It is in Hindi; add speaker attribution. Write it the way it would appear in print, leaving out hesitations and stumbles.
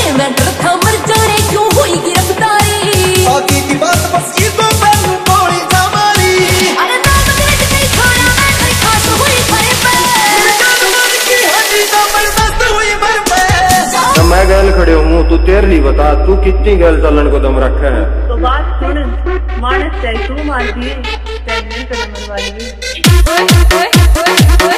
Speaker 1: मैं डर था मर जाने क्यों हुई गिरफ्तारी
Speaker 2: बाकी की बात बस ये तो मैनू गोली जा मारी
Speaker 1: अरे नाम तेरे कई छोड़ा मैं कई खास हुई थारे पे
Speaker 2: जान मान की हड्डी जबरदस्त हुई मर पे
Speaker 3: तो मैं गैल खड़े हूँ तू तेर ली बता तू कितनी गैल चलन को दम रखा है
Speaker 4: तो बात सुन मानस चाहे तू मार दिए चाहे मैं चलन मरवा दी